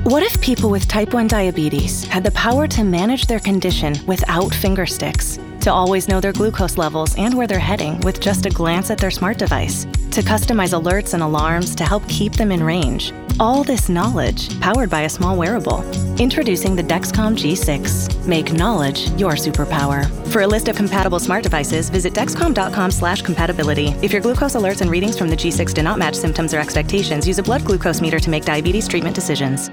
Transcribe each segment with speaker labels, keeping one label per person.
Speaker 1: What if people with type 1 diabetes had the power to manage their condition without finger sticks? To always know their glucose levels and where they're heading with just a glance at their smart device? To customize alerts and alarms to help keep them in range? All this knowledge powered by a small wearable. Introducing the Dexcom G6. Make knowledge your superpower. For a list of compatible smart devices, visit dexcom.com/compatibility. If your glucose alerts and readings from the G6 do not match symptoms or expectations, use a blood glucose meter to make diabetes treatment decisions.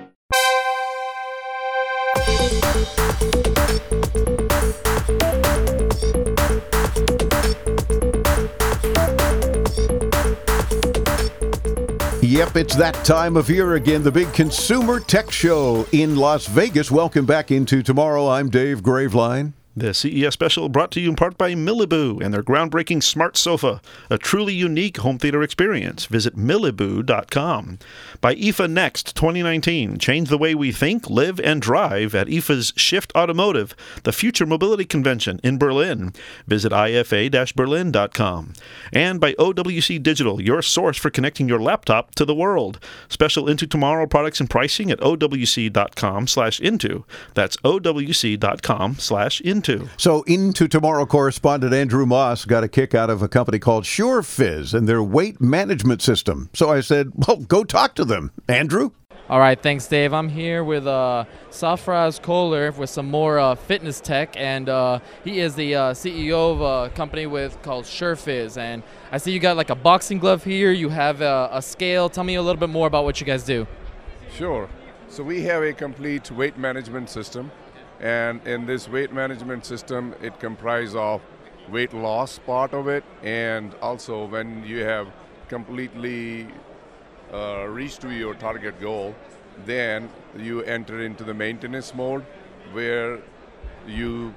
Speaker 2: Yep, it's that time of year again, the big Consumer Tech Show in Las Vegas. Welcome back into tomorrow. I'm Dave Graveline.
Speaker 3: The CES special brought to you in part by Miliboo and their groundbreaking smart sofa, a truly unique home theater experience. Visit miliboo.com. By IFA Next 2019, change the way we think, live, and drive at IFA's Shift Automotive, the Future Mobility Convention in Berlin. Visit ifa-berlin.com. And by OWC Digital, your source for connecting your laptop to the world. Special Into Tomorrow products and pricing at owc.com/into. That's owc.com/into.
Speaker 2: So Into Tomorrow correspondent Andrew Moss got a kick out of a company called SureFizz and their weight management system. So I said, well, go talk to them. Andrew?
Speaker 4: All right, thanks, Dave. I'm here with Safraz Kohler with some more fitness tech, and he is the CEO of a company called SureFizz. And I see you got like a boxing glove here. You have a scale. Tell me a little bit more about what you guys do.
Speaker 5: Sure. So we have a complete weight management system. And in this weight management system, it comprises of weight loss part of it, and also when you have completely reached to your target goal, then you enter into the maintenance mode, where the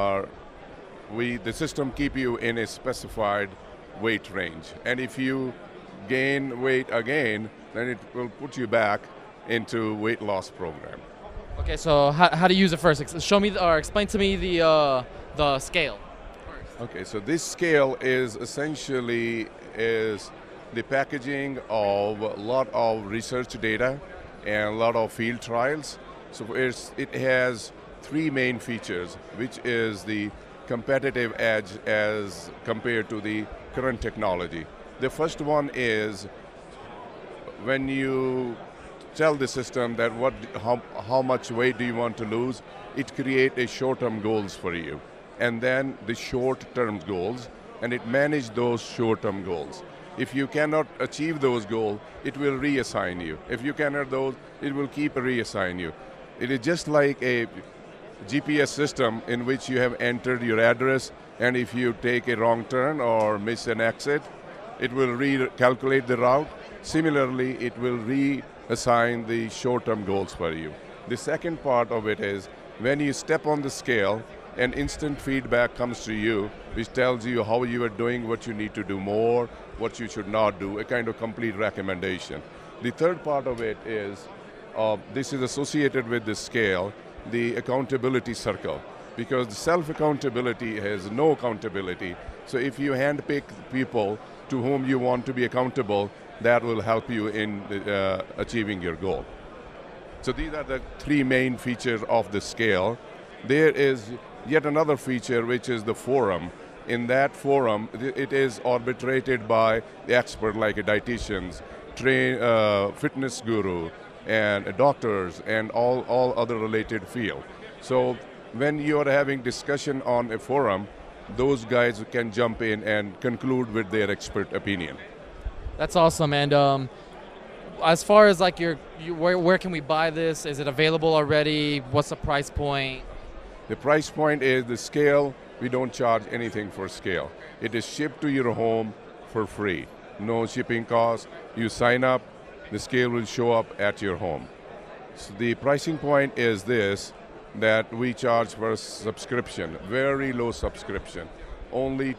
Speaker 5: system keep you in a specified weight range. And if you gain weight again, then it will put you back into weight loss program.
Speaker 4: Okay, so how to use it first? Show me or explain to me the scale first.
Speaker 5: Okay, so this scale is essentially the packaging of a lot of research data and a lot of field trials. So it has three main features, which is the competitive edge as compared to the current technology. The first one is when you tell the system that how much weight do you want to lose, it creates a short-term goals for you, and then the short-term goals, and it manages those short-term goals. If you cannot achieve those goals, it will reassign you. If you cannot those, it will keep reassign you. It is just like a GPS system in which you have entered your address, and if you take a wrong turn or miss an exit, it will recalculate the route. Similarly, it will reassign the short-term goals for you. The second part of it is when you step on the scale, an instant feedback comes to you which tells you how you are doing, what you need to do more, what you should not do, a kind of complete recommendation. The third part of it is, this is associated with the scale, the accountability circle, because the self-accountability has no accountability. So if you handpick people to whom you want to be accountable, that will help you in achieving your goal. So these are the three main features of the scale. There is yet another feature, which is the forum. In that forum, it is arbitrated by the expert like dietitians, fitness guru, and doctors, and all other related field. So when you are having discussion on a forum, those guys can jump in and conclude with their expert opinion.
Speaker 4: That's awesome. And as far as like where can we buy this? Is it available already? What's the price point?
Speaker 5: The price point is the scale. We don't charge anything for scale. It is shipped to your home for free. No shipping cost. You sign up, the scale will show up at your home. So the pricing point is this, that we charge for a subscription, very low subscription, only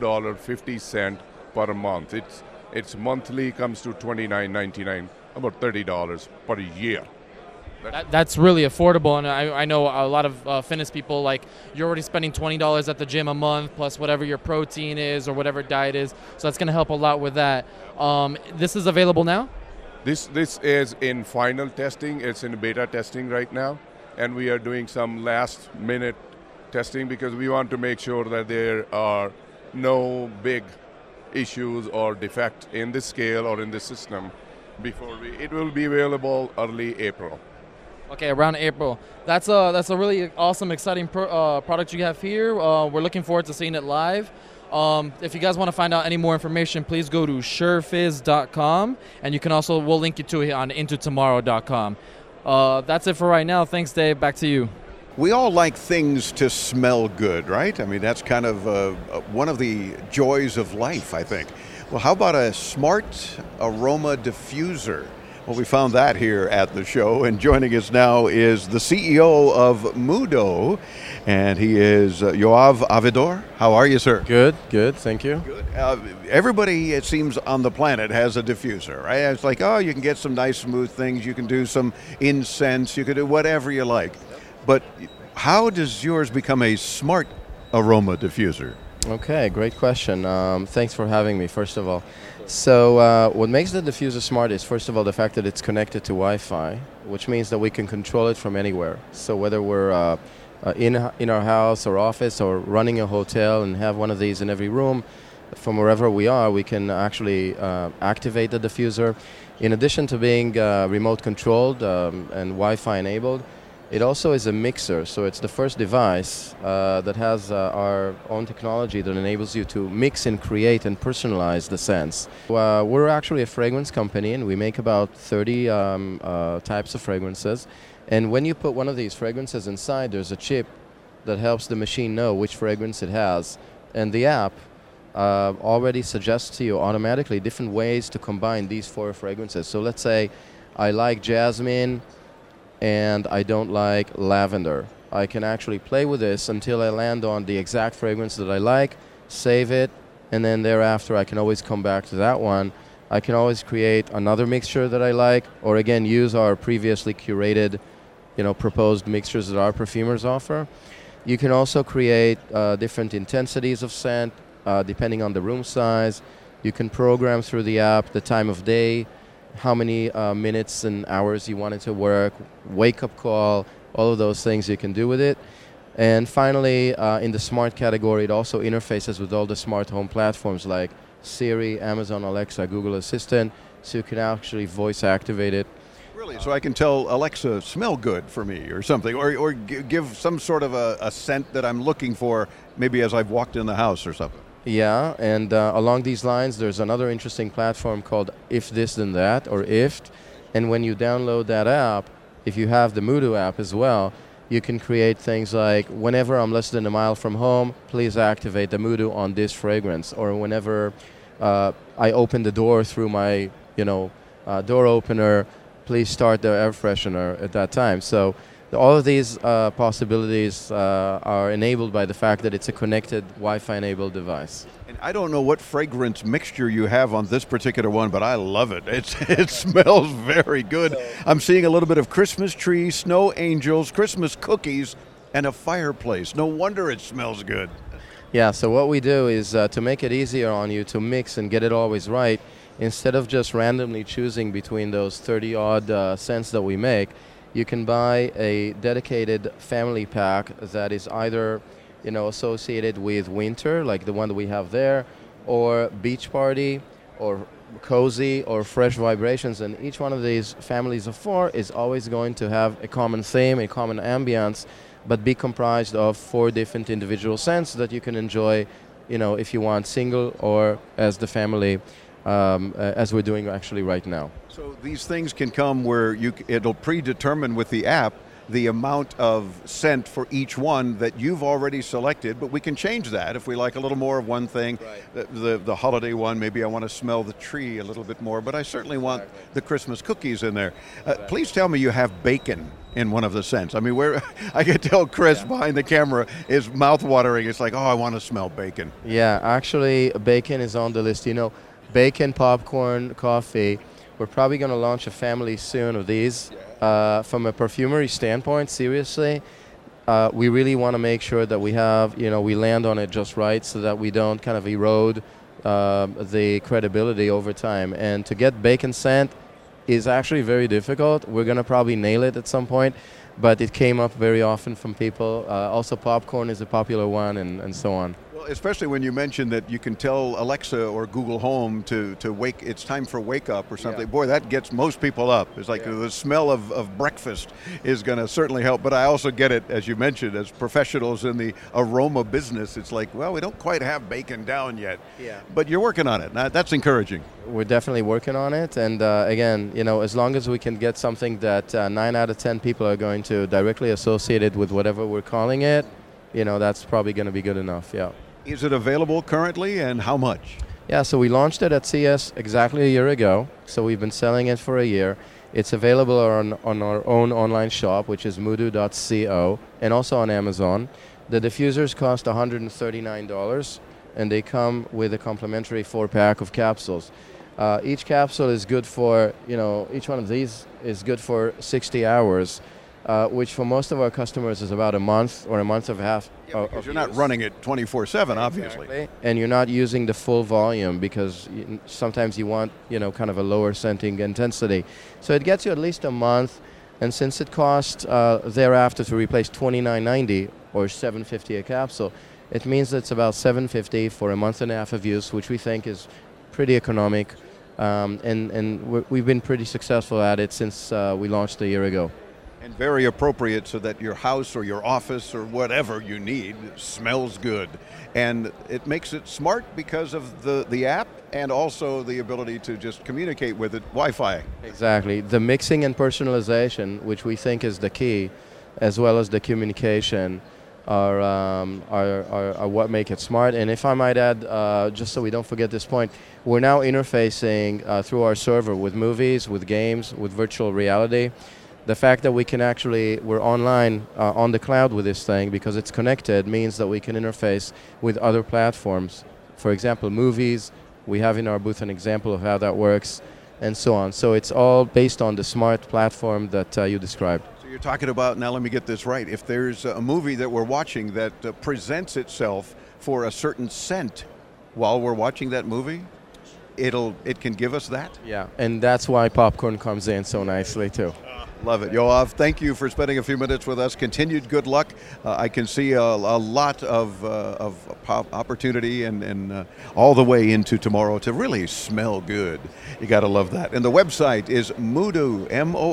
Speaker 5: $2.50 per month. Its monthly comes to $29.99, about $30 per year.
Speaker 4: That's really affordable, and I know a lot of fitness people, like, you're already spending $20 at the gym a month, plus whatever your protein is or whatever diet is, so that's going to help a lot with that. This is available now?
Speaker 5: This is in final testing. It's in beta testing right now, and we are doing some last minute testing because we want to make sure that there are no big issues or defect in the scale or in the system before it will be available early April.
Speaker 4: Okay, around April. That's a really awesome, exciting product you have here. We're looking forward to seeing it live. If you guys want to find out any more information, please go to surefizz.com, and you can also, we'll link you to it on intotomorrow.com. That's it for right now. Thanks, Dave. Back to you.
Speaker 2: We all like things to smell good, right? I mean, that's kind of one of the joys of life, I think. Well, how about a smart aroma diffuser? Well, we found that here at the show, and joining us now is the CEO of Mudo, and he is Yoav Avidor. How are you, sir?
Speaker 6: Good, thank you.
Speaker 2: Good. Everybody, it seems, on the planet has a diffuser, right? It's like, oh, you can get some nice smooth things, you can do some incense, you can do whatever you like. But how does yours become a smart aroma diffuser?
Speaker 6: Okay, great question. Thanks for having me, first of all. So what makes the diffuser smart is, first of all, the fact that it's connected to Wi-Fi, which means that we can control it from anywhere. So whether we're in our house or office or running a hotel and have one of these in every room, from wherever we are, we can actually activate the diffuser. In addition to being remote controlled and Wi-Fi enabled, it also is a mixer, so it's the first device that has our own technology that enables you to mix and create and personalize the scents. We're actually a fragrance company, and we make about 30 types of fragrances. And when you put one of these fragrances inside, there's a chip that helps the machine know which fragrance it has. And the app already suggests to you automatically different ways to combine these 4 fragrances. So let's say I like jasmine, and I don't like lavender. I can actually play with this until I land on the exact fragrance that I like, save it, and then thereafter I can always come back to that one. I can always create another mixture that I like, or again use our previously curated, proposed mixtures that our perfumers offer. You can also create different intensities of scent depending on the room size. You can program through the app the time of day, how many minutes and hours you want it to work, wake-up call, all of those things you can do with it. And finally, in the smart category, it also interfaces with all the smart home platforms like Siri, Amazon Alexa, Google Assistant, so you can actually voice activate it.
Speaker 2: Really? So I can tell Alexa, smell good for me or something, or give some sort of a scent that I'm looking for, maybe as I've walked in the house or something.
Speaker 6: Yeah, and along these lines, there's another interesting platform called If This Then That, or IFT. And when you download that app, if you have the Mudo app as well, you can create things like, whenever I'm less than a mile from home, please activate the Mudo on this fragrance. Or whenever I open the door through my, door opener, please start the air freshener at that time. So all of these possibilities are enabled by the fact that it's a connected Wi-Fi enabled device.
Speaker 2: And I don't know what fragrance mixture you have on this particular one, but I love it. It smells very good. I'm seeing a little bit of Christmas tree, snow angels, Christmas cookies, and a fireplace. No wonder it smells good.
Speaker 6: Yeah, so what we do is to make it easier on you to mix and get it always right, instead of just randomly choosing between those 30-odd scents that we make, you can buy a dedicated family pack that is either, associated with winter, like the one that we have there, or beach party, or cozy, or fresh vibrations. And each one of these families of 4 is always going to have a common theme, a common ambience, but be comprised of 4 different individual scents that you can enjoy, if you want single or as the family, as we're doing actually right now.
Speaker 2: So these things can come where it'll predetermine with the app the amount of scent for each one that you've already selected, but we can change that if we like a little more of one thing. Right. The holiday one, maybe I want to smell the tree a little bit more, but I certainly want the Christmas cookies in there. Please tell me you have bacon in one of the scents. I mean, I can tell Chris behind the camera is mouth-watering. It's like, oh, I want to smell bacon.
Speaker 6: Yeah, actually, bacon is on the list. Bacon, popcorn, coffee. We're probably going to launch a family soon of these. From a perfumery standpoint, seriously, we really want to make sure that we have, we land on it just right so that we don't kind of erode the credibility over time. And to get bacon scent, is actually very difficult. We're going to probably nail it at some point, but it came up very often from people. Also, popcorn is a popular one, and so on.
Speaker 2: Well, especially when you mention that you can tell Alexa or Google Home to wake, it's time for wake up or something.
Speaker 6: Yeah.
Speaker 2: Boy, that gets most people up. It's like the smell of breakfast is going to certainly help. But I also get it, as you mentioned, as professionals in the aroma business, it's like, well, we don't quite have bacon down yet.
Speaker 6: Yeah.
Speaker 2: But you're working on it. Now, that's encouraging.
Speaker 6: We're definitely working on it, and again, as long as we can get something that 9 out of 10 people are going to directly associate it with whatever we're calling it, that's probably going to be good enough, yeah.
Speaker 2: Is it available currently, and how much?
Speaker 6: Yeah, so we launched it at CES exactly a year ago, so we've been selling it for a year. It's available on our own online shop, which is mudu.co, and also on Amazon. The diffusers cost $139, and they come with a complimentary 4-pack of capsules. Each capsule is good for, each one of these is good for 60 hours, which for most of our customers is about a month or a month and a half.
Speaker 2: Because you're not running it 24/7, obviously.
Speaker 6: Exactly. And you're not using the full volume because sometimes you want, kind of a lower scenting intensity. So it gets you at least a month, and since it costs thereafter to replace $29.90 or $7.50 a capsule, it means it's about $7.50 for a month and a half of use, which we think is pretty economic, and we've been pretty successful at it since we launched a year ago.
Speaker 2: And very appropriate so that your house or your office or whatever you need smells good. And it makes it smart because of the app and also the ability to just communicate with it, Wi-Fi.
Speaker 6: Exactly. The mixing and personalization, which we think is the key, as well as the communication, are what make it smart. And if I might add, just so we don't forget this point, we're now interfacing through our server with movies, with games, with virtual reality. The fact that we're online on the cloud with this thing because it's connected means that we can interface with other platforms. For example, movies, we have in our booth an example of how that works, and so on. So it's all based on the smart platform that you described.
Speaker 2: So you're talking about, now let me get this right, if there's a movie that we're watching that presents itself for a certain scent while we're watching that movie, it can give us that?
Speaker 6: Yeah, and that's why popcorn comes in so nicely too.
Speaker 2: Love it. Yoav, thank you for spending a few minutes with us. Continued good luck. I can see a lot of opportunity and all the way into tomorrow to really smell good. You got to love that. And the website is Moodo,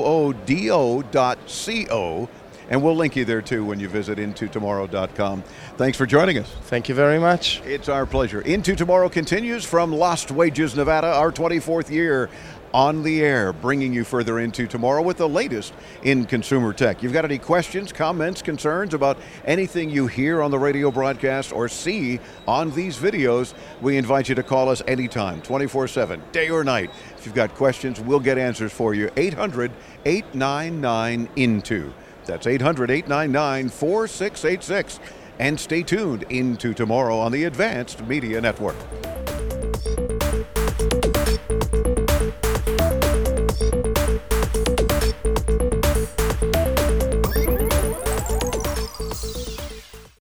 Speaker 2: moodo.co. And we'll link you there too when you visit intotomorrow.com. Thanks for joining us.
Speaker 6: Thank you very much.
Speaker 2: It's our pleasure. Into Tomorrow continues from Lost Wages, Nevada, our 24th year on the air, bringing you further into tomorrow with the latest in consumer tech. You've got any questions, comments, concerns about anything you hear on the radio broadcast or see on these videos, we invite you to call us anytime, 24/7, day or night. If you've got questions, we'll get answers for you. 800-899-INTO. That's 800-899-4686. And stay tuned into tomorrow on the Advanced Media Network.